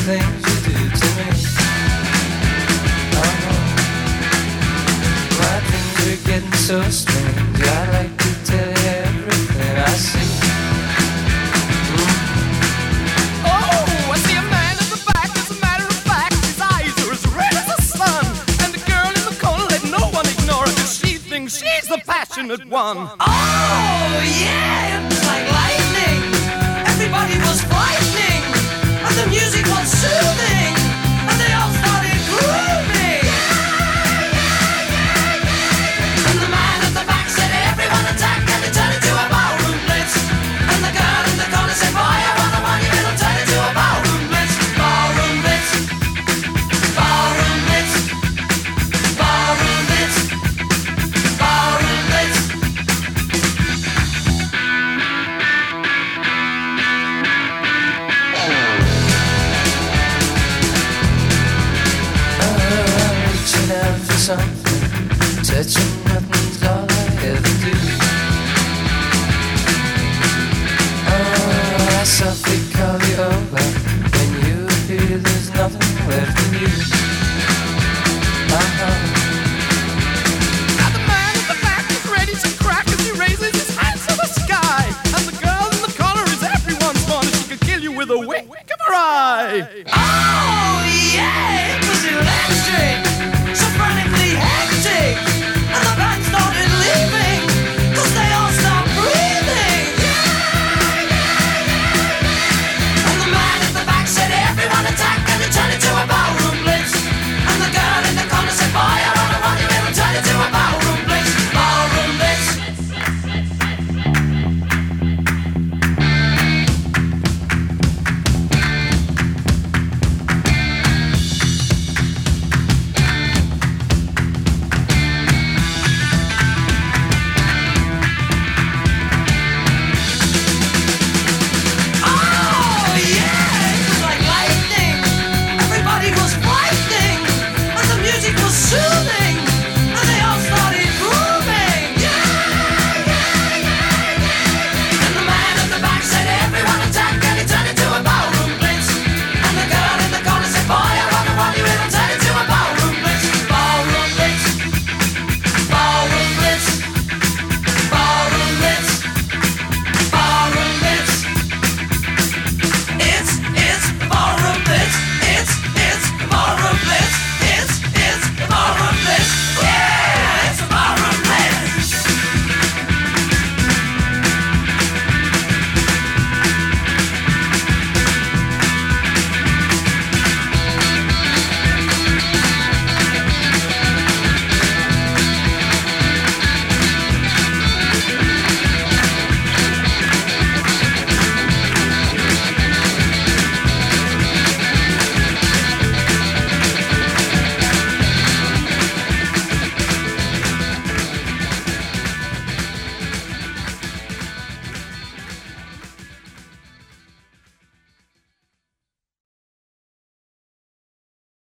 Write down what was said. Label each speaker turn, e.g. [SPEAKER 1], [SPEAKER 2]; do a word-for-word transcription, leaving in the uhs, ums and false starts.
[SPEAKER 1] things you do to me. Oh, my dreams are getting so strange. I like to tell you everything I see.
[SPEAKER 2] Oh, I see a man in the back. As a matter of fact, his eyes are as red as the sun. And the girl in the corner, let no one ignore her, 'cause she thinks she's the passionate one.
[SPEAKER 3] Oh, yeah, it was like lightning. Everybody was frightening, and the music was soothing, and they all started grooving. And the man at the back said, everyone attack, and they turned into a ballroom blitz. And the girl in the corner said, boy, I want the one, you it'll turn into a ballroom blitz. Ballroom blitz, ballroom blitz, ballroom blitz, ballroom blitz.
[SPEAKER 1] Reaching out for something, touching nothing's all I ever do. Oh, I softly call you over. When you appear, there's nothing left of you. Uh-huh.
[SPEAKER 2] Now the man at the back is ready to crack as he raises his hands to the sky. And the girl in the corner is everyone's fun. She could kill you with a wink of her eye.
[SPEAKER 3] Oh, yeah, it was electric.